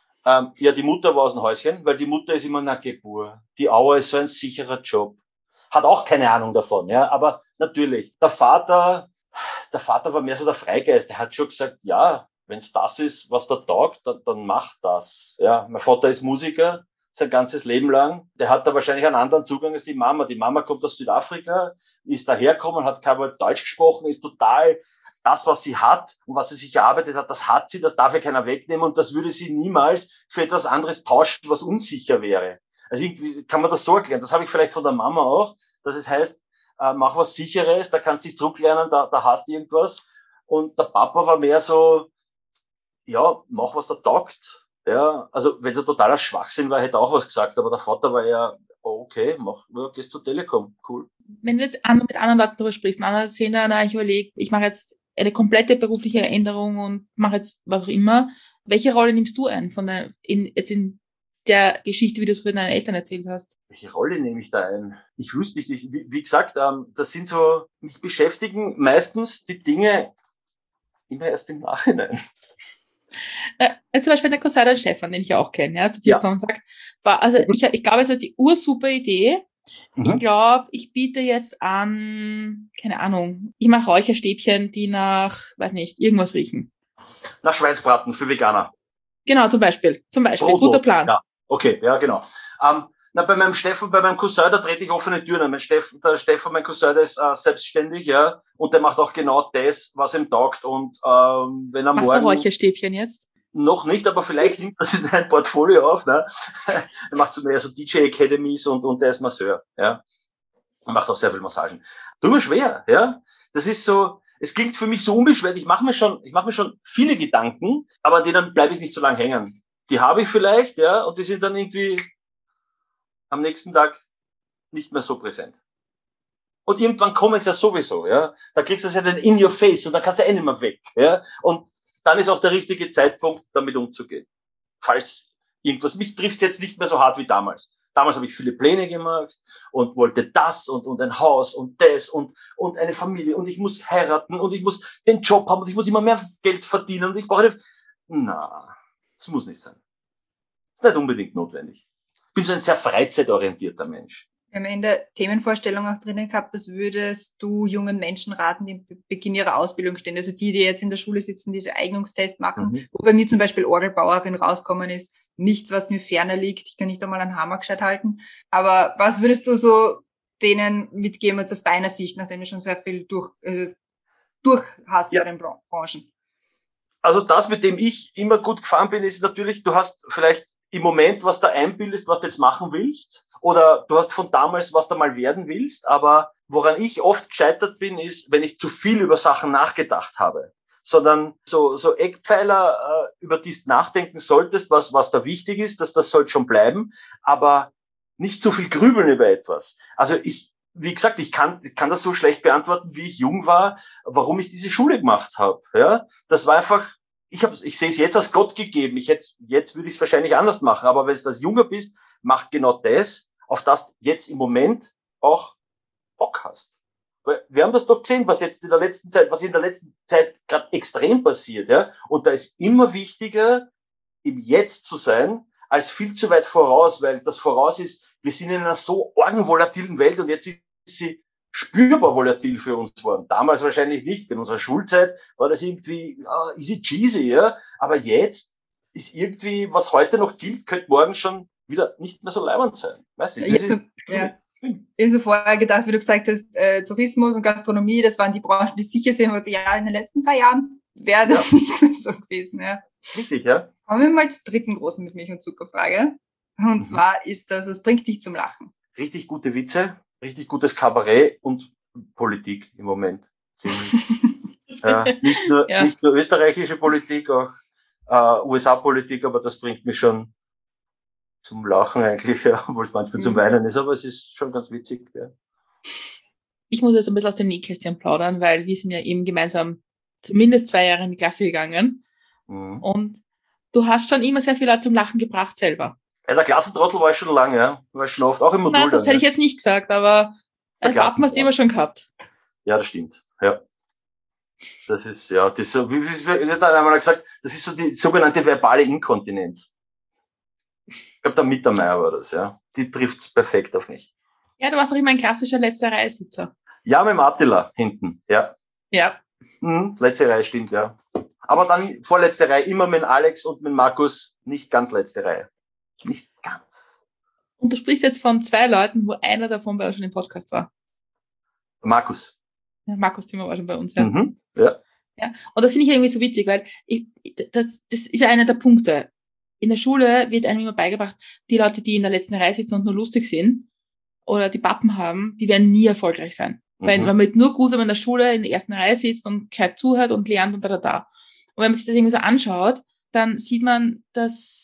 Ja, die Mutter war aus dem Häuschen, weil die Mutter ist immer eine Geburt. Die Auer ist so ein sicherer Job. Hat auch keine Ahnung davon, ja, aber natürlich. Der Vater war mehr so der Freigeist. Der hat schon gesagt, ja, wenn's das ist, was da taugt, dann mach das. Ja, mein Vater ist Musiker, sein ganzes Leben lang. Der hat da wahrscheinlich einen anderen Zugang als die Mama. Die Mama kommt aus Südafrika, ist dahergekommen, hat kein Wort Deutsch gesprochen, ist total das, was sie hat und was sie sich erarbeitet hat, das hat sie, das darf ihr keiner wegnehmen und das würde sie niemals für etwas anderes tauschen, was unsicher wäre. Also irgendwie kann man das so erklären. Das habe ich vielleicht von der Mama auch, dass es heißt, mach was Sicheres, da kannst du dich zurücklernen, da hast du irgendwas. Und der Papa war mehr so, ja, mach was da taugt. Ja, also wenn es ein totaler Schwachsinn war, hätte er auch was gesagt, aber der Vater war ja, okay, gehst zur Telekom, cool. Wenn du jetzt mit anderen Leuten darüber sprichst, andere erzählen dann, ich überlege, ich mache jetzt eine komplette berufliche Änderung und mache jetzt was auch immer. Welche Rolle nimmst du ein in der Geschichte, wie du es für deine Eltern erzählt hast? Welche Rolle nehme ich da ein? Ich wüsste nicht, wie gesagt, das sind so, mich beschäftigen meistens die Dinge immer erst im Nachhinein. Zum Beispiel der Cousin Stefan, den ich ja auch kenne, ja, zu dir kommt und sagt, ich glaube, es ist die ursuper Idee. Ich glaube, ich biete jetzt an, keine Ahnung, ich mache Räucherstäbchen, die nach, weiß nicht, irgendwas riechen. Nach Schweinsbraten für Veganer. Genau, zum Beispiel, Brotlo. guter Plan. Ja, okay, ja, genau. Bei meinem Cousin, da trete ich offene Türen. Der Stefan, mein Cousin, der ist selbstständig, ja, und der macht auch genau das, was ihm taugt. Und wenn er morgen... Macht er Räucherstäbchen jetzt? Noch nicht, aber vielleicht nimmt das in dein Portfolio auf, ne? Er macht so mehr so DJ-Academies und der ist Masseur, ja. Er macht auch sehr viel Massagen. Tut mir schwer, ja. Das ist so, es klingt für mich so unbeschwert. Ich mache mir schon viele Gedanken, aber an denen bleibe ich nicht so lange hängen. Die habe ich vielleicht, ja, und die sind dann irgendwie am nächsten Tag nicht mehr so präsent. Und irgendwann kommen sie ja sowieso, ja. Da kriegst du es ja dann in your face und dann kannst du nicht mehr weg, ja. Und dann ist auch der richtige Zeitpunkt, damit umzugehen. Falls irgendwas, mich trifft jetzt nicht mehr so hart wie damals. Damals habe ich viele Pläne gemacht und wollte das und ein Haus und das und eine Familie und ich muss heiraten und ich muss den Job haben und ich muss immer mehr Geld verdienen und ich brauche... das muss nicht sein. Das ist nicht unbedingt notwendig. Ich bin so ein sehr freizeitorientierter Mensch. Wir haben in der Themenvorstellung auch drinnen gehabt, das würdest du jungen Menschen raten, die im Beginn ihrer Ausbildung stehen. Also die jetzt in der Schule sitzen, diese Eignungstest machen, wo bei mir zum Beispiel Orgelbauerin rauskommen ist, nichts, was mir ferner liegt. Ich kann nicht einmal einen Hammer gescheit halten. Aber was würdest du so denen mitgeben, jetzt aus deiner Sicht, nachdem du schon sehr viel durch hast bei den Branchen? Also das, mit dem ich immer gut gefahren bin, ist natürlich, du hast vielleicht im Moment, was da einbildest, was du jetzt machen willst, oder du hast von damals, was du mal werden willst, aber woran ich oft gescheitert bin, ist, wenn ich zu viel über Sachen nachgedacht habe, sondern so Eckpfeiler, über die du nachdenken solltest, was da wichtig ist, das soll schon bleiben, aber nicht zu viel grübeln über etwas. Also wie gesagt, ich kann das so schlecht beantworten, wie ich jung war, warum ich diese Schule gemacht habe. Ja, das war einfach, ich sehe es jetzt als Gott gegeben. Jetzt würde ich es wahrscheinlich anders machen, aber wenn du als Junger bist, mach genau das, auf das du jetzt im Moment auch Bock hast. Weil wir haben das doch gesehen, was in der letzten Zeit gerade extrem passiert, ja. Und da ist immer wichtiger, im Jetzt zu sein, als viel zu weit voraus, weil das Voraus ist, wir sind in einer so volatilen Welt und jetzt ist sie spürbar volatil für uns geworden. Damals wahrscheinlich nicht. In unserer Schulzeit war das irgendwie easy cheesy, ja. Aber jetzt ist irgendwie, was heute noch gilt, könnte morgen schon wieder nicht mehr so leibend sein. Weißt du? Ich habe so vorher gedacht, wie du gesagt hast, Tourismus und Gastronomie, das waren die Branchen, die sicher sind, wo in den letzten 2 Jahren wäre das nicht mehr so gewesen. Ja. Richtig, ja. Kommen wir mal zur dritten großen mit Milch und Zuckerfrage. Und zwar ist das, was bringt dich zum Lachen? Richtig gute Witze, richtig gutes Kabarett und Politik im Moment. Nicht nur österreichische Politik, auch USA-Politik, aber das bringt mich schon zum Lachen eigentlich, ja, obwohl es manchmal zum Weinen ist, aber es ist schon ganz witzig. Ja. Ich muss jetzt ein bisschen aus dem Nähkästchen plaudern, weil wir sind ja eben gemeinsam zumindest 2 Jahre in die Klasse gegangen. Und du hast schon immer sehr viel Leute zum Lachen gebracht selber. Ja, der Klassentrottel war ich schon lange, ja. War ich schon oft, auch im Modul. Nein, das hätte ich jetzt nicht gesagt, aber Wappen hast du immer schon gehabt. Ja, das stimmt, ja. Das ist, ja, das ist so, wie wird dann einmal gesagt, das ist so die sogenannte verbale Inkontinenz. Ich glaube, der Mittermeier war das, ja. Die trifft's perfekt auf mich. Ja, du warst auch immer ein klassischer letzter Reihe-Sitzer. Ja, mit dem Attila hinten, ja. Ja. Letzte Reihe stimmt, ja. Aber dann vorletzte Reihe, immer mit Alex und mit Markus, nicht ganz letzte Reihe. Nicht ganz. Und du sprichst jetzt von 2 Leuten, wo einer davon bei uns schon im Podcast war. Markus. Ja, Markus Zimmer war schon bei uns, ja. Ja. Ja. Und das finde ich irgendwie so witzig, weil das ist ja einer der Punkte. In der Schule wird einem immer beigebracht, die Leute, die in der letzten Reihe sitzen und nur lustig sind oder die Pappen haben, die werden nie erfolgreich sein. Weil man wird nur gut, wenn man in der Schule in der ersten Reihe sitzt und gescheit zuhört und lernt und da. Und wenn man sich das irgendwie so anschaut, dann sieht man, dass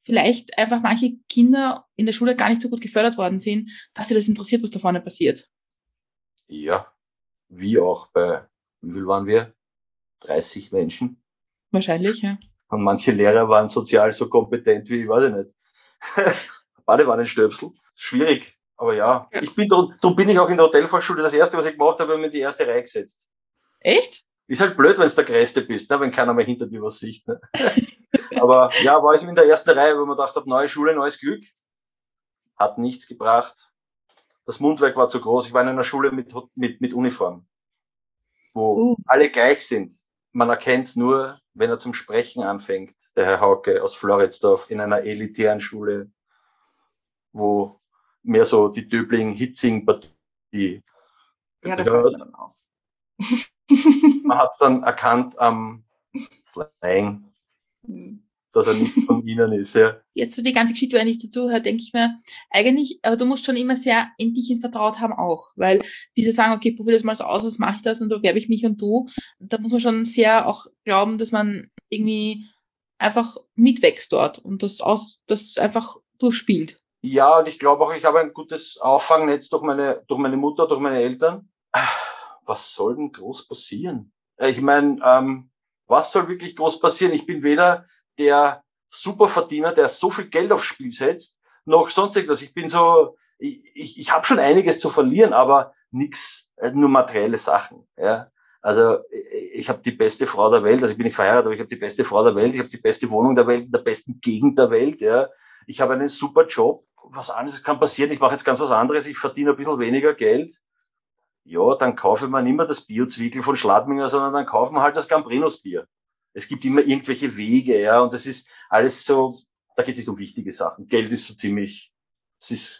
vielleicht einfach manche Kinder in der Schule gar nicht so gut gefördert worden sind, dass sie das interessiert, was da vorne passiert. Ja, wie auch wie viel waren wir? 30 Menschen. Wahrscheinlich, ja. Und manche Lehrer waren sozial so kompetent wie, ich weiß nicht. Badewannenstöpsel. Schwierig. Aber ja, ich bin darum bin ich auch in der Hotelfachschule. Das erste, was ich gemacht habe, habe ich mir in die erste Reihe gesetzt. Echt? Ist halt blöd, wenn du der Größte bist, ne? Wenn keiner mehr hinter dir was sieht. Ne? Aber ja, war ich in der ersten Reihe, wo man gedacht habe, neue Schule, neues Glück. Hat nichts gebracht. Das Mundwerk war zu groß. Ich war in einer Schule mit Uniform, wo alle gleich sind. Man erkennt's nur, wenn er zum Sprechen anfängt, der Herr Hauke aus Floridsdorf in einer elitären Schule, wo mehr so die Döbling-Hitzing-Partie. Ja, da fällt man dann auf. Man hat's dann erkannt am Slang, dass er nicht von ihnen ist. Ja. Jetzt so die ganze Geschichte, wenn ich dazu höre, denke ich mir, eigentlich, aber du musst schon immer sehr in dich vertraut haben auch, weil diese sagen, okay, probier das mal so aus, was mache ich das und so werbe ich mich und du, da muss man schon sehr auch glauben, dass man irgendwie einfach mitwächst dort und das einfach durchspielt. Ja, und ich glaube auch, ich habe ein gutes Auffangnetz durch meine Mutter, durch meine Eltern. Was soll denn groß passieren? Ich meine, was soll wirklich groß passieren? Ich bin weder der Superverdiener, der so viel Geld aufs Spiel setzt, noch sonst irgendwas. Ich bin so, ich habe schon einiges zu verlieren, aber nix, nur materielle Sachen. Ja. Also ich habe die beste Frau der Welt, also ich bin nicht verheiratet, aber ich habe die beste Frau der Welt, ich habe die beste Wohnung der Welt, in der besten Gegend der Welt. Ja. Ich habe einen super Job, was anderes kann passieren, ich mache jetzt ganz was anderes, ich verdiene ein bisschen weniger Geld. Ja, dann kaufe man nicht mehr das Bio-Zwickel von Schladminger, sondern dann kaufen wir halt das Gambrinos-Bier. Es gibt immer irgendwelche Wege, ja, und das ist alles so, da geht es nicht um wichtige Sachen. Geld ist so ziemlich, ist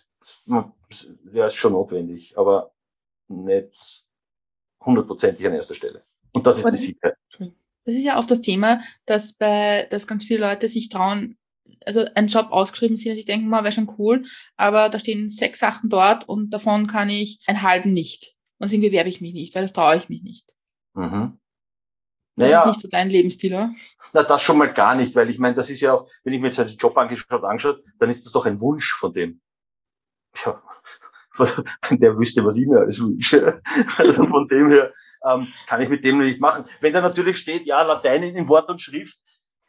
schon notwendig, aber nicht 100%ig an erster Stelle. Und das ist die Sicherheit. Das ist ja oft das Thema, dass ganz viele Leute sich trauen, also einen Job ausgeschrieben sind, dass ich denke mal, wäre schon cool, aber da stehen 6 Sachen dort und davon kann ich einen halben nicht. Und deswegen bewerbe ich mich nicht, weil das traue ich mich nicht. Mhm. Das ist nicht so dein Lebensstil, oder? Na, das schon mal gar nicht, weil ich meine, das ist ja auch, wenn ich mir jetzt einen Job angeschaut, dann ist das doch ein Wunsch von dem. Ja, wenn der wüsste, was ich mir alles wünsche. Also von dem her kann ich mit dem nicht machen. Wenn da natürlich steht, ja, Latein in Wort und Schrift,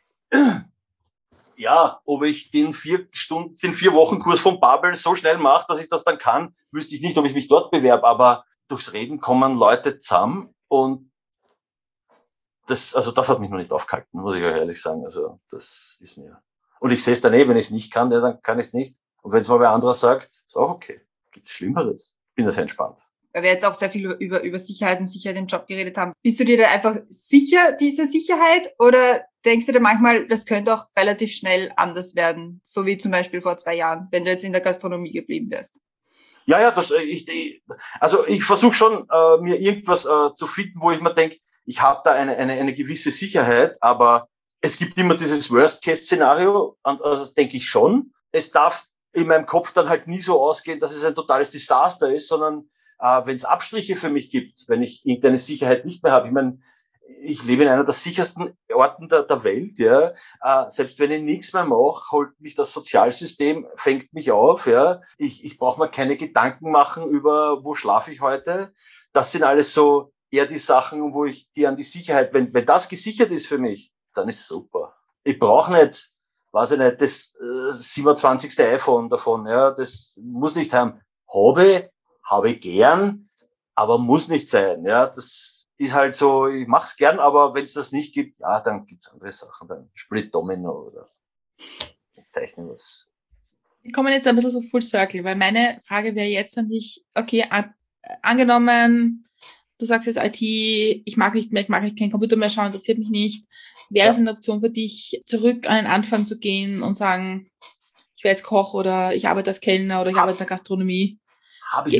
ja, ob ich den 4-Wochen-Kurs von Babel so schnell mache, dass ich das dann kann, wüsste ich nicht, ob ich mich dort bewerbe, aber durchs Reden kommen Leute zusammen und das hat mich noch nicht aufgehalten, muss ich euch ehrlich sagen. Also das ist mir. Und ich sehe es dann wenn ich es nicht kann, ja, dann kann ich es nicht. Und wenn es mal wer anderer sagt, ist auch okay. Gibt's Schlimmeres. Ich bin da sehr entspannt. Weil wir jetzt auch sehr viel über Sicherheit und Sicherheit im Job geredet haben. Bist du dir da einfach sicher, diese Sicherheit? Oder denkst du dir manchmal, das könnte auch relativ schnell anders werden? So wie zum Beispiel vor 2 Jahren, wenn du jetzt in der Gastronomie geblieben wärst. Ja, ich versuche schon, mir irgendwas zu finden, wo ich mir denke, ich habe da eine gewisse Sicherheit, aber es gibt immer dieses Worst-Case-Szenario, und also das denke ich schon. Es darf in meinem Kopf dann halt nie so ausgehen, dass es ein totales Desaster ist, sondern wenn es Abstriche für mich gibt, wenn ich irgendeine Sicherheit nicht mehr habe. Ich meine, ich lebe in einer der sichersten Orten der Welt, ja. Selbst wenn ich nichts mehr mache, holt mich das Sozialsystem, fängt mich auf, ja. Ich brauche mir keine Gedanken machen über, wo schlafe ich heute. Das sind alles so eher die Sachen, wo ich die an die Sicherheit, wenn das gesichert ist für mich, dann ist super. Ich brauche nicht, weiß ich nicht, das 27. iPhone davon, ja. Das muss nicht haben. Habe ich gern, aber muss nicht sein, ja. Das ist halt so, ich mach's gern, aber wenn es das nicht gibt, ja, dann gibt's andere Sachen, dann spielt Domino oder zeichne was. Wir kommen jetzt ein bisschen so full circle, weil meine Frage wäre jetzt an dich, okay, angenommen, du sagst jetzt IT, ich mag keinen Computer mehr schauen, interessiert mich nicht. Wäre es eine Option für dich, zurück an den Anfang zu gehen und sagen, ich wäre jetzt Koch oder ich arbeite als Kellner oder ich arbeite in der Gastronomie? Habe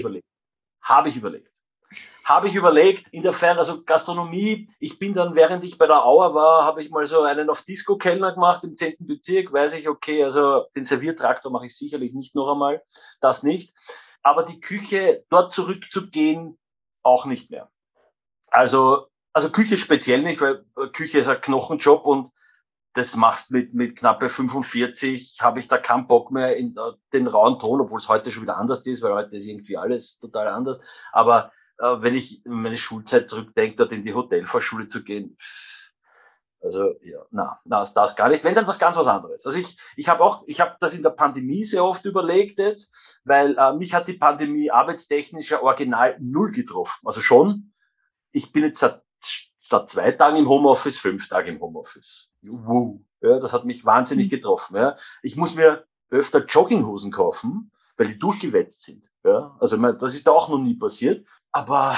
ich überlegt, insofern, also Gastronomie, ich bin dann, während ich bei der Auer war, habe ich mal so einen auf Disco-Kellner gemacht im 10. Bezirk, weiß ich, okay, also den Serviertraktor mache ich sicherlich nicht noch einmal, das nicht. Aber die Küche, dort zurückzugehen, auch nicht mehr. Also Küche speziell nicht, weil Küche ist ein Knochenjob und das machst mit knappe 45, habe ich da keinen Bock mehr in den rauen Ton, obwohl es heute schon wieder anders ist, weil heute ist irgendwie alles total anders. Aber wenn ich in meine Schulzeit zurückdenke, dort in die Hotelfachschule zu gehen, also ja, das gar nicht. Wenn, dann was ganz was anderes. Also ich habe das in der Pandemie sehr oft überlegt jetzt, weil mich hat die Pandemie arbeitstechnisch ja original null getroffen. Also schon, ich bin jetzt statt 2 Tagen im Homeoffice, 5 Tage im Homeoffice. Wow. Ja, das hat mich wahnsinnig getroffen. Ja. Ich muss mir öfter Jogginghosen kaufen, weil die durchgewetzt sind. Ja. Also das ist da auch noch nie passiert. Aber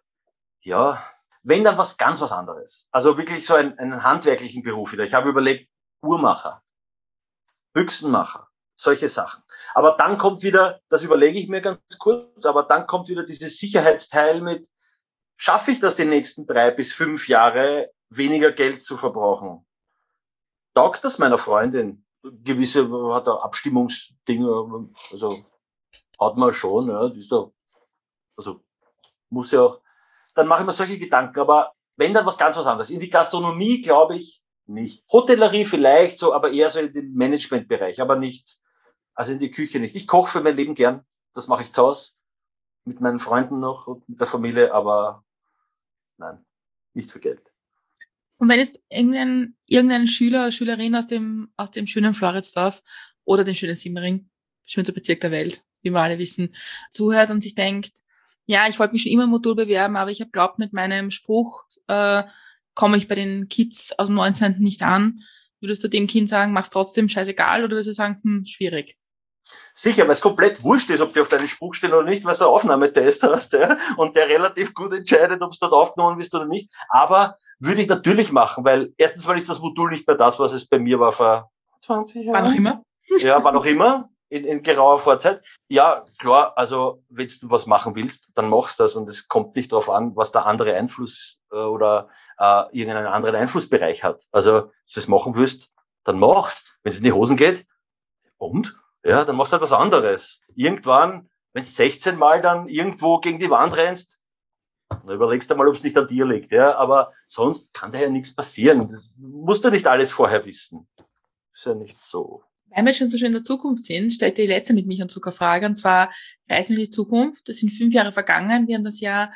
ja, wenn, dann was ganz was anderes. Also wirklich so einen handwerklichen Beruf wieder. Ich habe überlegt, Uhrmacher, Büchsenmacher, solche Sachen. Aber dann kommt wieder, das überlege ich mir ganz kurz, aber dann kommt wieder dieses Sicherheitsteil mit, schaffe ich das die nächsten 3 bis 5 Jahre, weniger Geld zu verbrauchen? Taugt das meiner Freundin? Gewisse hat er Abstimmungsdinge, also hat man schon, ja, die ist da, also muss ja auch, dann mache ich mir solche Gedanken, aber wenn, dann was ganz was anderes. In die Gastronomie glaube ich nicht. Hotellerie vielleicht so, aber eher so in den Managementbereich, aber nicht, also in die Küche nicht. Ich koche für mein Leben gern, das mache ich zu Hause, mit meinen Freunden noch und mit der Familie, aber nein, nicht für Geld. Und wenn jetzt irgendein Schüler oder Schülerin aus dem schönen Floridsdorf oder dem schönen Simmering, schönster Bezirk der Welt, wie wir alle wissen, zuhört und sich denkt, ja, ich wollte mich schon immer im Modul bewerben, aber ich habe glaubt, mit meinem Spruch komme ich bei den Kids aus dem 19. nicht an. Würdest du dem Kind sagen, mach's trotzdem, scheißegal, oder würdest du sagen, schwierig? Sicher, weil es komplett wurscht ist, ob die auf deinen Spruch stehen oder nicht, weil du einen Aufnahmetest hast, ja, und der relativ gut entscheidet, ob es dort aufgenommen bist oder nicht. Aber würde ich natürlich machen, weil erstens mal ist das Modul nicht mehr das, was es bei mir war vor 20 Jahren. War noch immer? Ja, war noch immer in gerauer Vorzeit. Ja, klar, also wenn du was machen willst, dann machst du das und es kommt nicht darauf an, was der andere Einfluss oder irgendeinen anderen Einflussbereich hat. Also, wenn du das machen willst, dann machst. Wenn es in die Hosen geht, und? Ja, dann machst du halt was anderes. Irgendwann, wenn du 16 Mal dann irgendwo gegen die Wand rennst, dann überlegst du mal, ob es nicht an dir liegt. Ja, aber sonst kann da ja nichts passieren. Das musst du nicht alles vorher wissen. Ist ja nicht so. Weil wir schon so schön in der Zukunft sind, stellt die letzte mit Milch und Zucker Frage, und zwar, reisen wir in die Zukunft, das sind 5 Jahre vergangen, wir haben das Jahr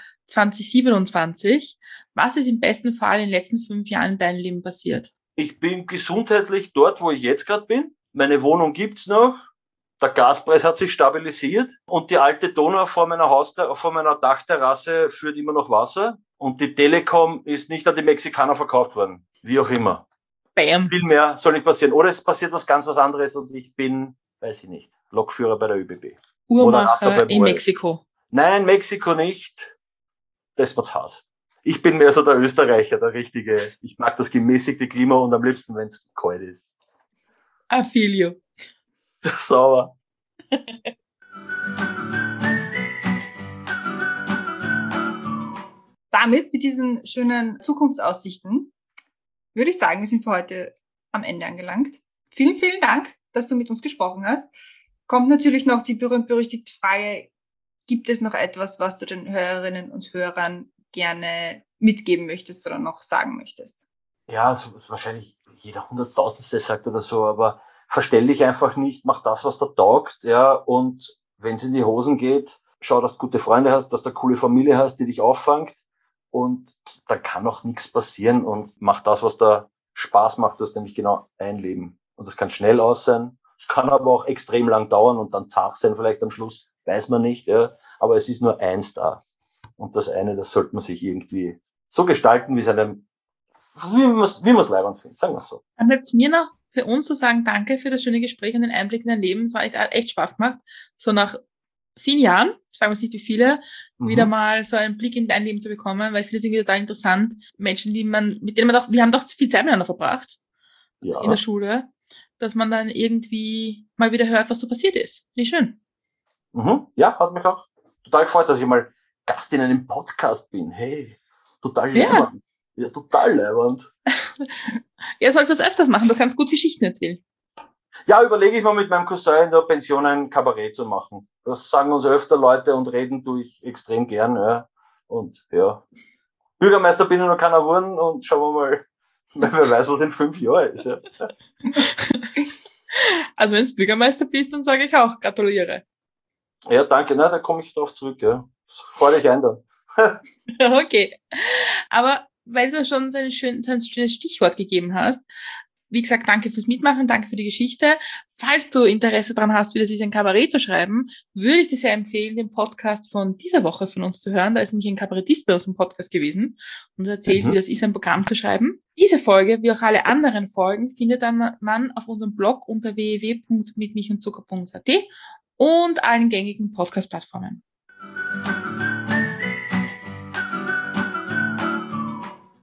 2027. Was ist im besten Fall in den letzten 5 Jahren in deinem Leben passiert? Ich bin gesundheitlich dort, wo ich jetzt gerade bin. Meine Wohnung gibt's noch. Der Gaspreis hat sich stabilisiert und die alte Donau vor meiner Dachterrasse führt immer noch Wasser und die Telekom ist nicht an die Mexikaner verkauft worden. Wie auch immer. Bam. Viel mehr soll nicht passieren. Oder es passiert was ganz was anderes und ich bin, weiß ich nicht, Lokführer bei der ÖBB. Uhrmacher in Mexiko. Nein, Mexiko nicht. Das war's Haus. Ich bin mehr so der Österreicher, der Richtige. Ich mag das gemäßigte Klima und am liebsten, wenn es kalt ist. I feel you. Sauer. Damit, mit diesen schönen Zukunftsaussichten, würde ich sagen, wir sind für heute am Ende angelangt. Vielen, vielen Dank, dass du mit uns gesprochen hast. Kommt natürlich noch die berühmt-berüchtigte Frage, gibt es noch etwas, was du den Hörerinnen und Hörern gerne mitgeben möchtest oder noch sagen möchtest? Ja, so ist wahrscheinlich jeder Hunderttausendste sagt oder so, aber verstell dich einfach nicht, mach das, was da taugt, ja, und wenn es in die Hosen geht, schau, dass du gute Freunde hast, dass du eine coole Familie hast, die dich auffangt, und da kann auch nichts passieren, und mach das, was da Spaß macht, das ist nämlich genau ein Leben. Und das kann schnell aus sein, es kann aber auch extrem lang dauern und dann zart sein vielleicht am Schluss, weiß man nicht, ja, aber es ist nur eins da. Und das eine, das sollte man sich irgendwie so gestalten, wie man es leibend findet, sagen wir so. Dann bleibt es mir noch für uns zu sagen, danke für das schöne Gespräch und den Einblick in dein Leben. Es war echt Spaß gemacht. So nach vielen Jahren, sagen wir nicht wie viele, wieder mal so einen Blick in dein Leben zu bekommen, weil ich finde es irgendwie total interessant. Menschen, wir haben doch viel Zeit miteinander verbracht. Ja. In der Schule, dass man dann irgendwie mal wieder hört, was so passiert ist. Finde ich schön. Ja, hat mich auch total gefreut, dass ich mal Gast in einem Podcast bin. Hey, total leibend. Ja, total leibend. Ja, sollst du das öfters machen. Du kannst gut Geschichten erzählen. Ja, überlege ich mal mit meinem Cousin in der Pension ein Kabarett zu machen. Das sagen uns öfter Leute und reden tue ich extrem gern. Ja. Und ja, Bürgermeister bin ich noch keiner geworden und schauen wir mal, Weil wer weiß, was in 5 Jahren ist. Ja. Also wenn du Bürgermeister bist, dann sage ich auch, gratuliere. Ja, danke. Na, da komme ich drauf zurück. Ja. Fordere ich ein dann. Okay. Aber weil du schon so ein schönes Stichwort gegeben hast, wie gesagt, danke fürs Mitmachen, danke für die Geschichte. Falls du Interesse daran hast, wie das ist, ein Kabarett zu schreiben, würde ich dir sehr empfehlen, den Podcast von dieser Woche von uns zu hören. Da ist nämlich ein Kabarettist bei uns im Podcast gewesen und erzählt, wie das ist, ein Programm zu schreiben. Diese Folge, wie auch alle anderen Folgen, findet man auf unserem Blog unter www.mitmilchundzucker.at und allen gängigen Podcast-Plattformen.